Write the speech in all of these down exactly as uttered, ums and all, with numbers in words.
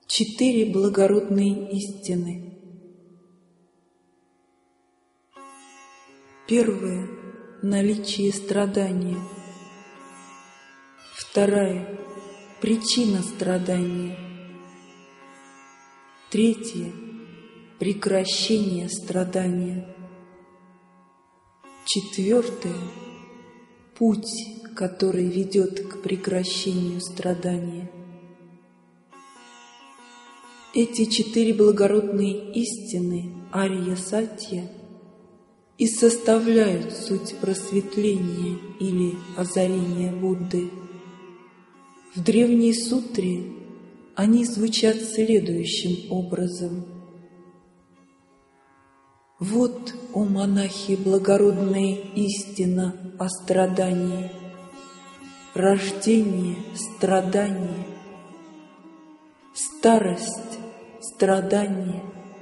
Четыре благородные истины. Первое – наличие страдания. Вторая – причина страдания. Третье – прекращение страдания. Четвертое – путь, который ведет к прекращению страдания. Эти четыре благородные истины Арья-Сатья и составляют суть просветления или озарения Будды. В древней сутре они звучат следующим образом. Вот, о монахи, благородная истина о страдании, рождение, страдание, старость, страдание,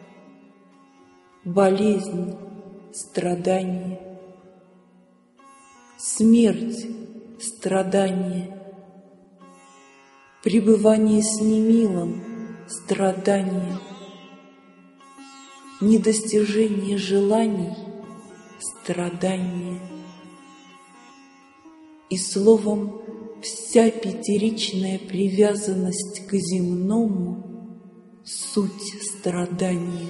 болезнь, страдание, смерть, страдание, пребывание с немилым, страдание, недостижение желаний, страдание. И словом, вся пятеричная привязанность к земному — суть страдания.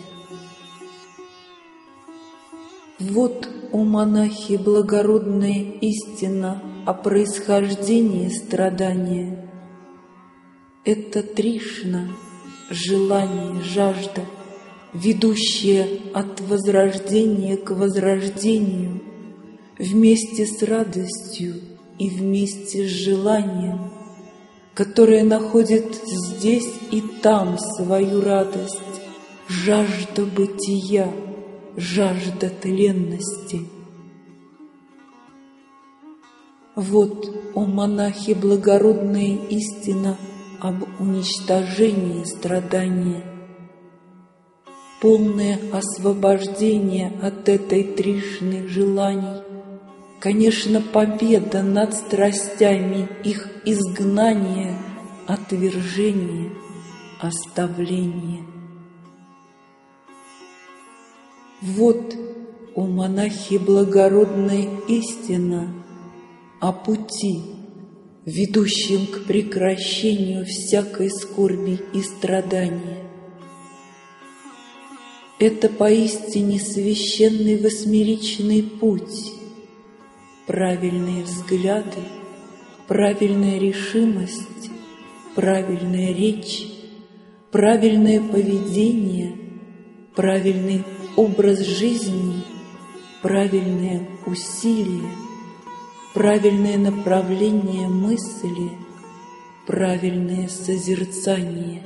Вот, о монахи, благородная истина о происхождении страдания. Это Тришна, желание, жажда, ведущая от возрождения к возрождению, вместе с радостью и вместе с желанием, которое находит здесь и там свою радость, жажда бытия, жажда тленности. Вот, о монахи, благородная истина об уничтожении страдания, полное освобождение от этой Тришны желаний, конечно, победа над страстями, их изгнание, отвержение, оставление. Вот, о монахи, благородная истина о пути, ведущем к прекращению всякой скорби и страдания. Это поистине священный восьмеричный путь, правильные взгляды, правильная решимость, правильная речь, правильное поведение, правильный образ жизни, правильное усилие, правильное направление мысли, правильное созерцание.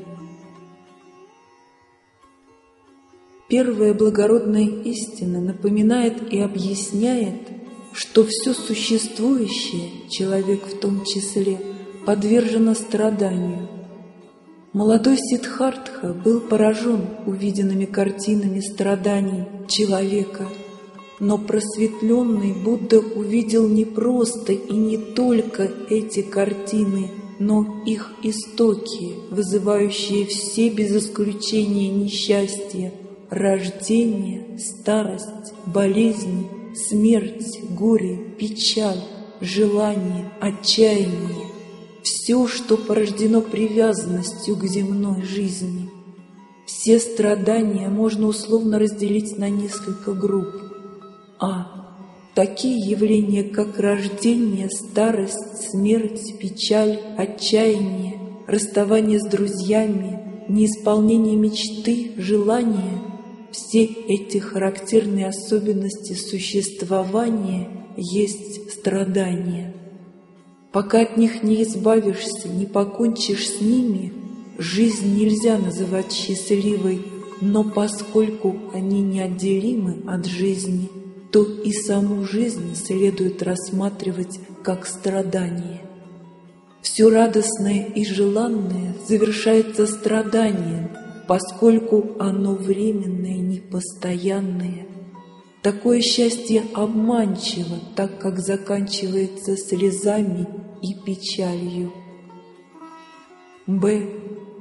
Первая благородная истина напоминает и объясняет, что все существующее, человек в том числе, подвержено страданию. Молодой Сиддхартха был поражен увиденными картинами страданий человека, но просветленный Будда увидел не просто и не только эти картины, но их истоки, вызывающие все без исключения несчастья, рождение, старость, болезни, смерть, горе, печаль, желание, отчаяние, все, что порождено привязанностью к земной жизни. Все страдания можно условно разделить на несколько групп. А. Такие явления, как рождение, старость, смерть, печаль, отчаяние, расставание с друзьями, неисполнение мечты, желания — все эти характерные особенности существования есть страдания. Пока от них не избавишься, не покончишь с ними, жизнь нельзя называть счастливой, но поскольку они неотделимы от жизни, то и саму жизнь следует рассматривать как страдание. Все радостное и желанное завершается страданием, поскольку оно временное, непостоянное. Такое счастье обманчиво, так как заканчивается слезами и печалью. Б.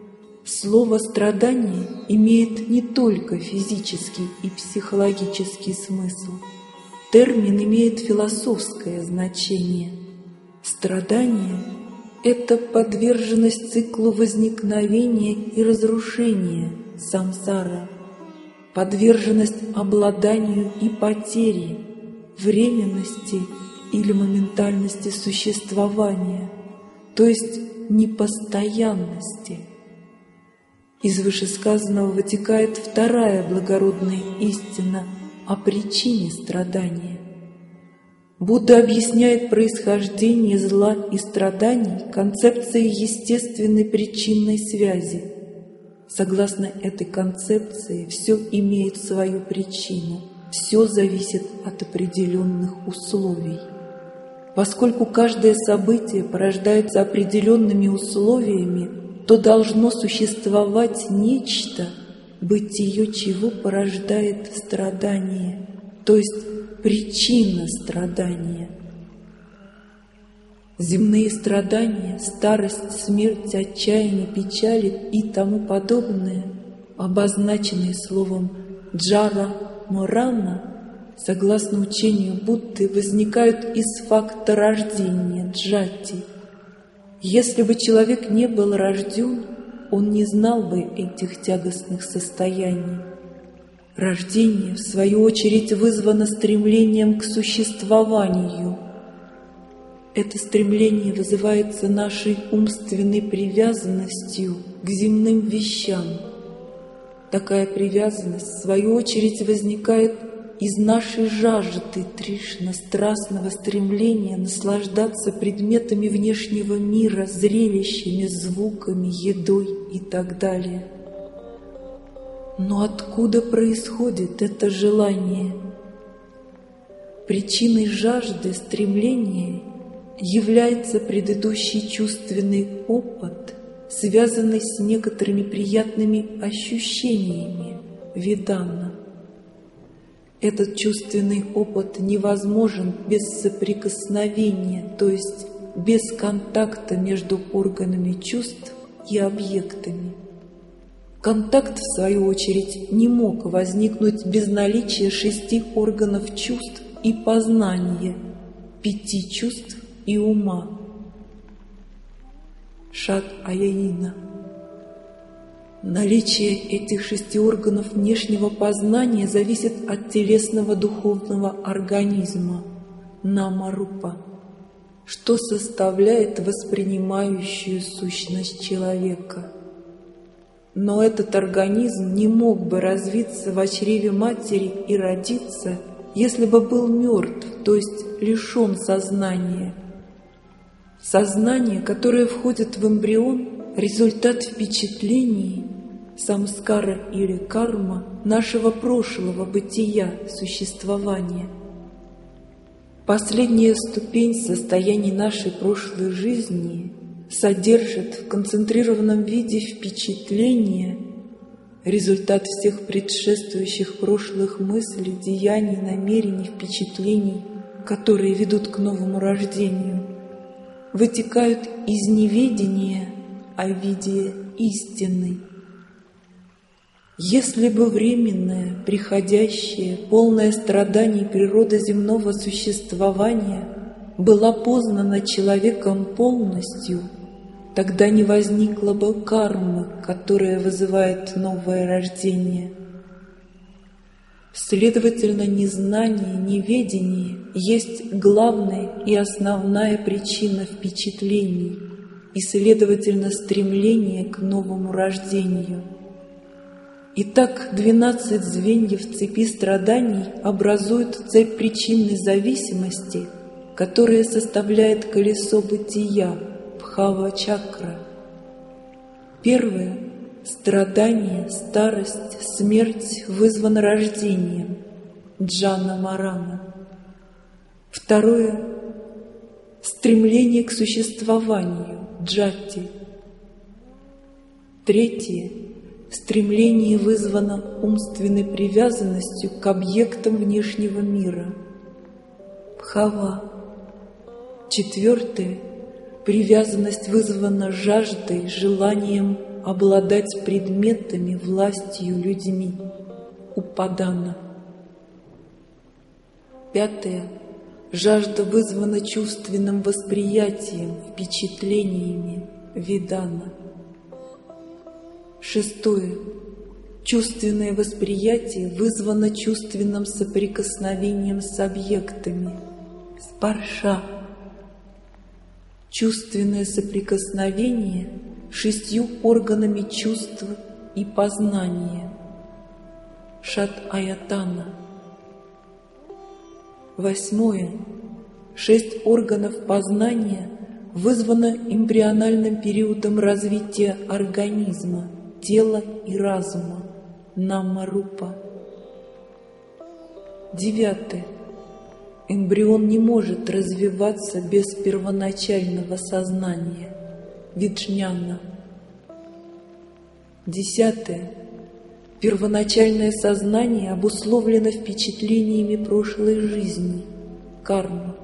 Слово «страдание» имеет не только физический и психологический смысл. Термин имеет философское значение. Страдание – это подверженность циклу возникновения и разрушения, самсара, подверженность обладанию и потере, временности или моментальности существования, то есть непостоянности. Из вышесказанного вытекает вторая благородная истина о причине страдания. Будда объясняет происхождение зла и страданий концепцией естественной причинной связи. Согласно этой концепции, все имеет свою причину, все зависит от определенных условий. Поскольку каждое событие порождается определенными условиями, то должно существовать нечто, бытие чего порождает страдание, то есть причина страдания. Земные страдания, старость, смерть, отчаяние, печали и тому подобное, обозначенные словом «джара морана», согласно учению Будды, возникают из факта рождения джати. Если бы человек не был рожден, он не знал бы этих тягостных состояний. Рождение, в свою очередь, вызвано стремлением к существованию. Это стремление вызывается нашей умственной привязанностью к земным вещам. Такая привязанность, в свою очередь, возникает из нашей жажды Тришна, страстного стремления наслаждаться предметами внешнего мира, зрелищами, звуками, едой и так далее. Но откуда происходит это желание? Причиной жажды, стремления является предыдущий чувственный опыт, связанный с некоторыми приятными ощущениями видана. Этот чувственный опыт невозможен без соприкосновения, то есть без контакта между органами чувств и объектами. Контакт, в свою очередь, не мог возникнуть без наличия шести органов чувств и познания, пяти чувств и ума. Шат-аяина. Наличие этих шести органов внешнего познания зависит от телесного духовного организма нама-рупа, что составляет воспринимающую сущность человека. Но этот организм не мог бы развиться в чреве матери и родиться, если бы был мертв, то есть лишен сознания. Сознание, которое входит в эмбрион, результат впечатлений, самскара или карма нашего прошлого бытия, существования. Последняя ступень состояний нашей прошлой жизни содержит в концентрированном виде впечатления, результат всех предшествующих прошлых мыслей, деяний, намерений, впечатлений, которые ведут к новому рождению, вытекают из неведения о виде истины. Если бы временная, приходящая, полная страданий природа земного существования была познана человеком полностью, тогда не возникло бы кармы, которая вызывает новое рождение. Следовательно, незнание, неведение есть главная и основная причина впечатлений и, следовательно, стремление к новому рождению. Итак, двенадцать звеньев цепи страданий образуют цепь причинной зависимости, которая составляет колесо бытия, бхава-чакра. Первое – страдание, старость, смерть вызваны рождением, джана-марана. Второе – стремление к существованию, джати. Третье – стремление вызвано умственной привязанностью к объектам внешнего мира, бхава. Четвертое – привязанность вызвана жаждой, желанием обладать предметами, властью, людьми. Упадана. Пятое. Жажда вызвана чувственным восприятием, впечатлениями. Видана. Шестое. Чувственное восприятие вызвано чувственным соприкосновением с объектами. Спарша. Чувственное соприкосновение шестью органами чувств и познания. Шат-аятана. Восьмое. Шесть органов познания вызвано эмбриональным периодом развития организма, тела и разума. Нама-рупа. Девятое. Эмбрион не может развиваться без первоначального сознания. Виджняна. Десятое. Первоначальное сознание обусловлено впечатлениями прошлой жизни. Карма.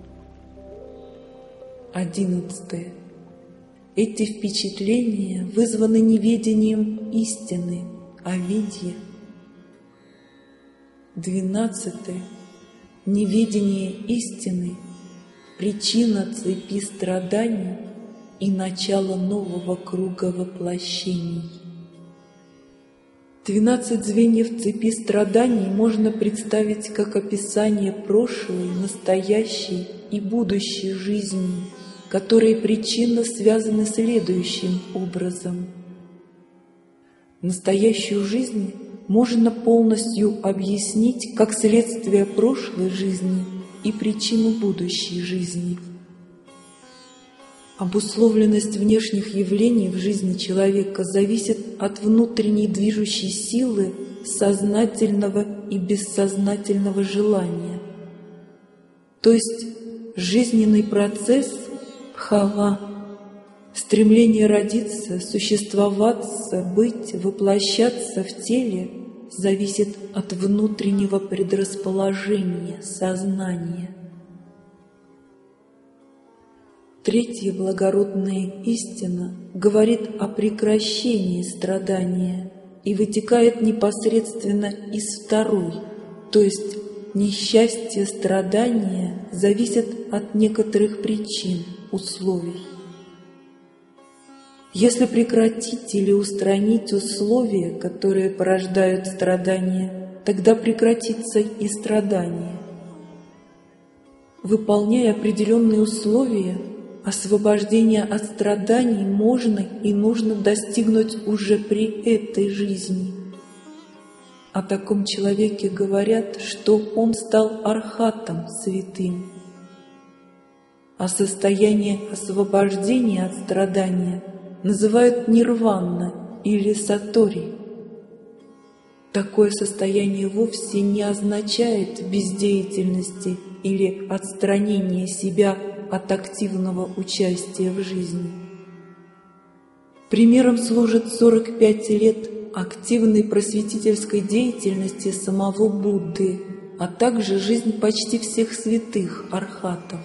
Одиннадцатое. Эти впечатления вызваны неведением истины, авидья. Двенадцатое. Неведение истины – причина цепи страданий и начало нового круга воплощений. Двенадцать звеньев цепи страданий можно представить как описание прошлой, настоящей и будущей жизни, которые причинно связаны следующим образом. Настоящую жизнь можно полностью объяснить как следствие прошлой жизни и причину будущей жизни. Обусловленность внешних явлений в жизни человека зависит от внутренней движущей силы сознательного и бессознательного желания. То есть жизненный процесс бхава, стремление родиться, существоваться, быть, воплощаться в теле зависит от внутреннего предрасположения, сознания. Третья благородная истина говорит о прекращении страдания и вытекает непосредственно из второй, то есть несчастье, страдания зависят от некоторых причин, условий. Если прекратить или устранить условия, которые порождают страдания, тогда прекратится и страдание. Выполняя определенные условия, освобождение от страданий можно и нужно достигнуть уже при этой жизни. О таком человеке говорят, что он стал архатом, святым. А состояние освобождения от страдания называют нирвана или сатори. Такое состояние вовсе не означает бездеятельности или отстранения себя от активного участия в жизни. Примером служит сорок пять лет активной просветительской деятельности самого Будды, а также жизнь почти всех святых архатов.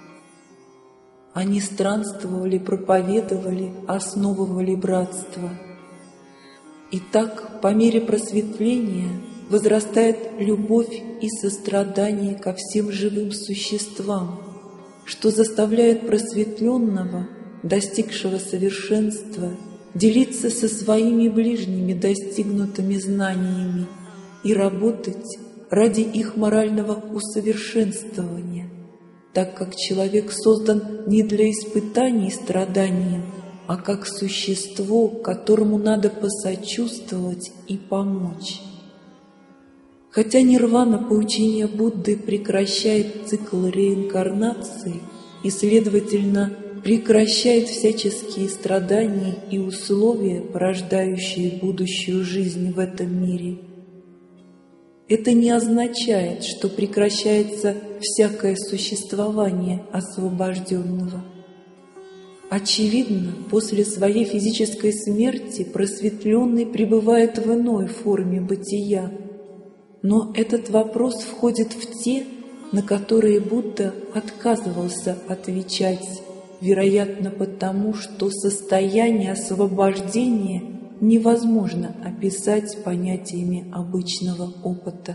Они странствовали, проповедовали, основывали братство. И так, по мере просветления, возрастает любовь и сострадание ко всем живым существам, что заставляет просветленного, достигшего совершенства, делиться со своими ближними достигнутыми знаниями и работать ради их морального усовершенствования, так как человек создан не для испытаний и страданий, а как существо, которому надо посочувствовать и помочь. Хотя нирвана по учению Будды прекращает цикл реинкарнации и, следовательно, прекращает всяческие страдания и условия, порождающие будущую жизнь в этом мире, это не означает, что прекращается всякое существование освобожденного. Очевидно, после своей физической смерти просветленный пребывает в иной форме бытия, но этот вопрос входит в те, на которые Будда отказывался отвечать, вероятно потому, что состояние освобождения невозможно описать понятиями обычного опыта.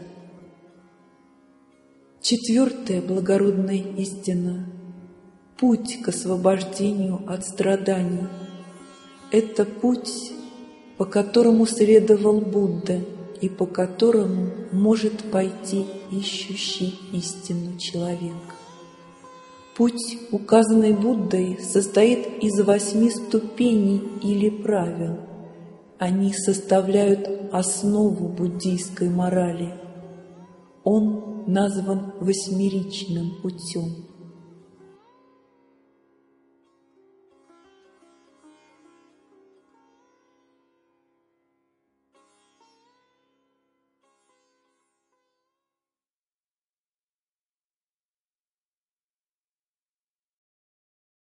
Четвертая благородная истина – путь к освобождению от страданий. Это путь, по которому следовал Будда и по которому может пойти ищущий истину человек. Путь, указанный Буддой, состоит из восьми ступеней или правил. Они составляют основу буддийской морали. Он назван восьмеричным путем.